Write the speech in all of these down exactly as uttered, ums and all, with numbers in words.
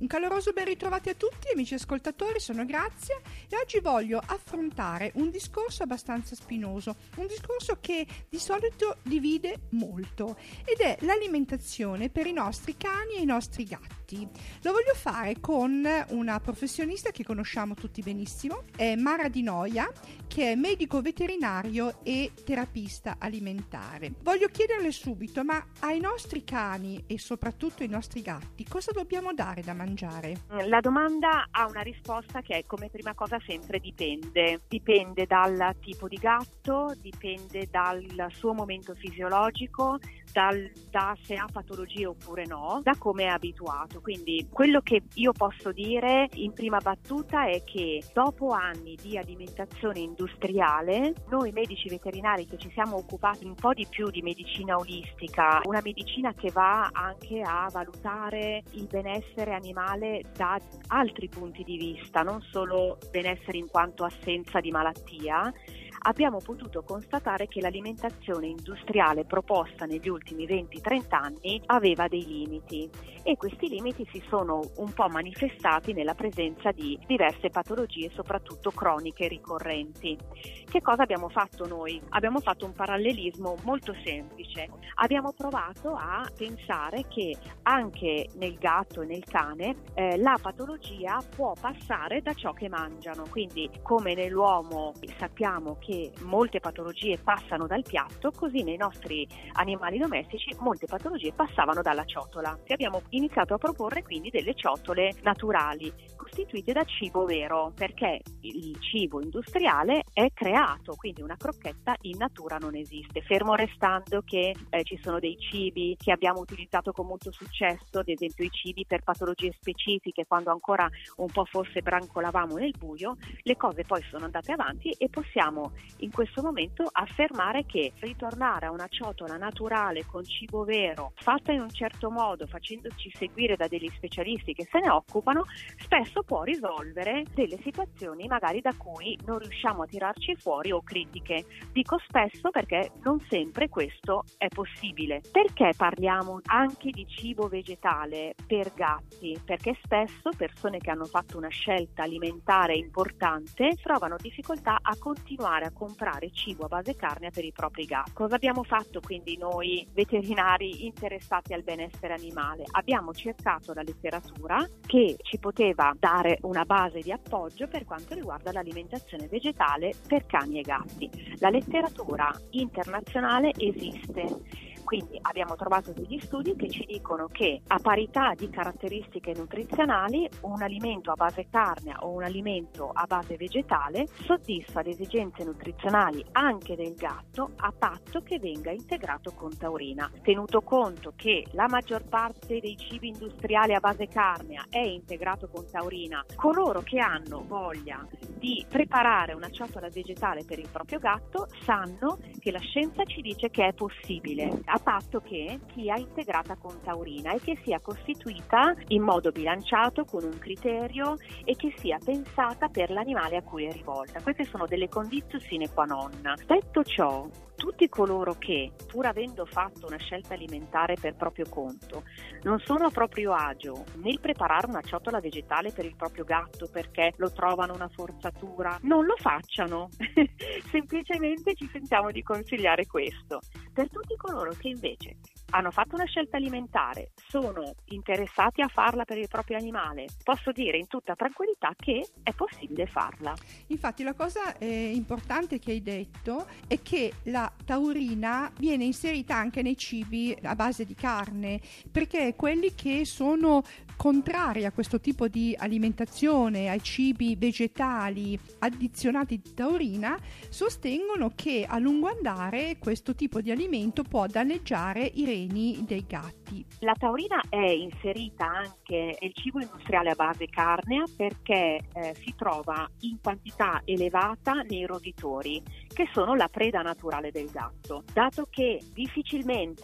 Un caloroso ben ritrovati a tutti, amici ascoltatori, sono Grazia e oggi voglio affrontare un discorso abbastanza spinoso, un discorso che di solito divide molto ed è l'alimentazione per i nostri cani e i nostri gatti. Lo voglio fare con una professionista che conosciamo tutti benissimo, è Mara Di Noia, che è medico veterinario e terapista alimentare. Voglio chiederle subito, ma ai nostri cani e soprattutto ai nostri gatti cosa dobbiamo dare da mangiare? La domanda ha una risposta che è, come prima cosa, sempre dipende. Dipende dal tipo di gatto, dipende dal suo momento fisiologico, dal, da se ha patologie oppure no, da come è abituato. Quindi quello che io posso dire in prima battuta è che dopo anni di alimentazione industriale, noi medici veterinari che ci siamo occupati un po' di più di medicina olistica, una medicina che va anche a valutare il benessere animale da altri punti di vista, non solo benessere in quanto assenza di malattia, abbiamo potuto constatare che l'alimentazione industriale proposta negli ultimi venti trenta anni aveva dei limiti e questi limiti si sono un po' manifestati nella presenza di diverse patologie, soprattutto croniche ricorrenti. Che cosa abbiamo fatto noi? Abbiamo fatto un parallelismo molto semplice. Abbiamo provato a pensare che anche nel gatto e nel cane eh, la patologia può passare da ciò che mangiano. Quindi, come nell'uomo sappiamo che che molte patologie passano dal piatto, così nei nostri animali domestici molte patologie passavano dalla ciotola. E abbiamo iniziato a proporre quindi delle ciotole naturali, costituite da cibo vero, perché il cibo industriale è creato, quindi una crocchetta in natura non esiste, fermo restando che eh, ci sono dei cibi che abbiamo utilizzato con molto successo, ad esempio i cibi per patologie specifiche, quando ancora un po' forse brancolavamo nel buio. Le cose poi sono andate avanti e possiamo in questo momento affermare che ritornare a una ciotola naturale con cibo vero, fatta in un certo modo, facendoci seguire da degli specialisti che se ne occupano, spesso può risolvere delle situazioni magari da cui non riusciamo a tirarci fuori o critiche. Dico spesso perché non sempre questo è possibile. Perché parliamo anche di cibo vegetale per gatti? Perché spesso persone che hanno fatto una scelta alimentare importante trovano difficoltà a continuare a comprare cibo a base carne per i propri gatti. Cosa abbiamo fatto quindi noi veterinari interessati al benessere animale? Abbiamo cercato la letteratura che ci poteva dare una base di appoggio per quanto riguarda l'alimentazione vegetale per cani e gatti. La letteratura internazionale esiste. Quindi abbiamo trovato degli studi che ci dicono che a parità di caratteristiche nutrizionali un alimento a base carne o un alimento a base vegetale soddisfa le esigenze nutrizionali anche del gatto a patto che venga integrato con taurina. Tenuto conto che la maggior parte dei cibi industriali a base carne è integrato con taurina, coloro che hanno voglia di preparare una ciotola vegetale per il proprio gatto sanno che la scienza ci dice che è possibile, a patto che sia integrata con taurina e che sia costituita in modo bilanciato con un criterio e che sia pensata per l'animale a cui è rivolta. Queste sono delle conditio sine qua non. Detto ciò, tutti coloro che, pur avendo fatto una scelta alimentare per proprio conto, non sono a proprio agio nel preparare una ciotola vegetale per il proprio gatto perché lo trovano una forzatura, non lo facciano. Semplicemente ci sentiamo di consigliare questo. Per tutti coloro che invece hanno fatto una scelta alimentare, sono interessati a farla per il proprio animale, posso dire in tutta tranquillità che è possibile farla. Infatti la cosa eh, importante che hai detto è che la taurina viene inserita anche nei cibi a base di carne, perché quelli che sono contrari a questo tipo di alimentazione, ai cibi vegetali addizionati di taurina, sostengono che a lungo andare questo tipo di alimento può danneggiare i reni dei gatti. La taurina è inserita anche nel cibo industriale a base carnea perché eh, si trova in quantità elevata nei roditori, che sono la preda naturale del gatto. Dato che difficilmente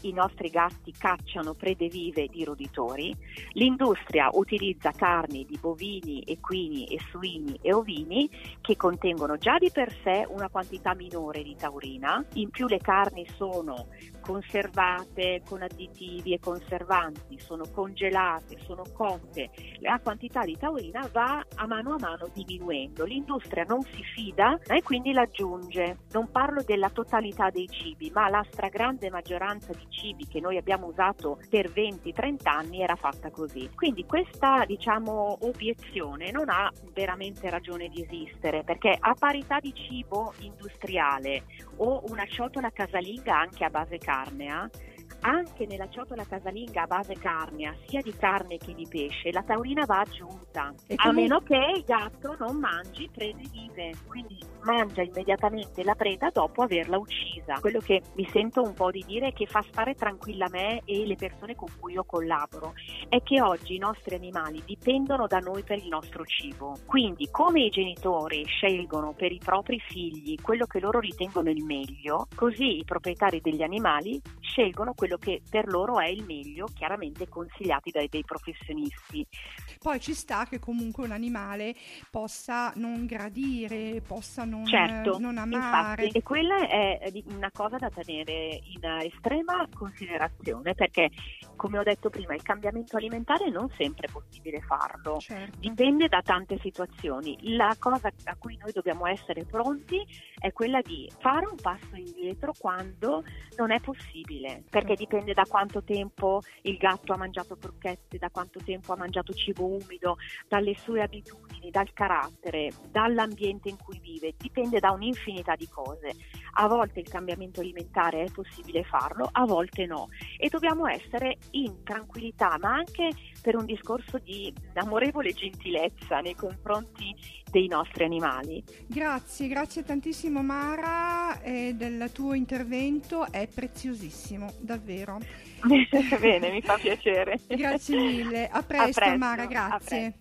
i nostri gatti cacciano prede vive di roditori, l'industria utilizza carni di bovini, equini e suini e ovini che contengono già di per sé una quantità minore di taurina, in più le carni sono conservate con additivi e conservanti, sono congelate, sono cotte, la quantità di taurina va a mano a mano diminuendo, l'industria non si fida e quindi l'aggiunge. Non parlo della totalità dei cibi, ma la stragrande maggioranza di cibi che noi abbiamo usato per venti trenta anni era fatta così. Quindi questa, diciamo, obiezione non ha veramente ragione di esistere, perché a parità di cibo industriale o una ciotola casalinga anche a base carnea, anche nella ciotola casalinga a base carnea, sia di carne che di pesce, la taurina va aggiunta, E a come- meno che il gatto non mangi prede vive, quindi mangia immediatamente la preda dopo averla uccisa. Quello che mi sento un po' di dire, che fa stare tranquilla me e le persone con cui io collaboro, è che oggi i nostri animali dipendono da noi per il nostro cibo. Quindi, come i genitori scelgono per i propri figli quello che loro ritengono il meglio, così i proprietari degli animali scelgono quello che per loro è il meglio, chiaramente consigliati dai dei professionisti. Poi ci sta che comunque un animale possa non gradire, possa non, Certo, eh, non amare. infatti, e quella è di- una cosa da tenere in estrema considerazione, perché, come ho detto prima, il cambiamento alimentare non sempre è possibile farlo. Certo. Dipende da tante situazioni. La cosa a cui noi dobbiamo essere pronti è quella di fare un passo indietro quando non è possibile, perché dipende da quanto tempo il gatto ha mangiato crocchette, da quanto tempo ha mangiato cibo umido, dalle sue abitudini, dal carattere, dall'ambiente in cui vive, dipende da un'infinità di cose. A volte il cambiamento alimentare è possibile farlo, a volte no, e dobbiamo essere in tranquillità, ma anche per un discorso di amorevole gentilezza nei confronti dei nostri animali. Grazie, grazie tantissimo Mara, eh, del tuo intervento, è preziosissimo, davvero. Bene, mi fa piacere. Grazie mille, a presto, A presto, Mara, a grazie. presto.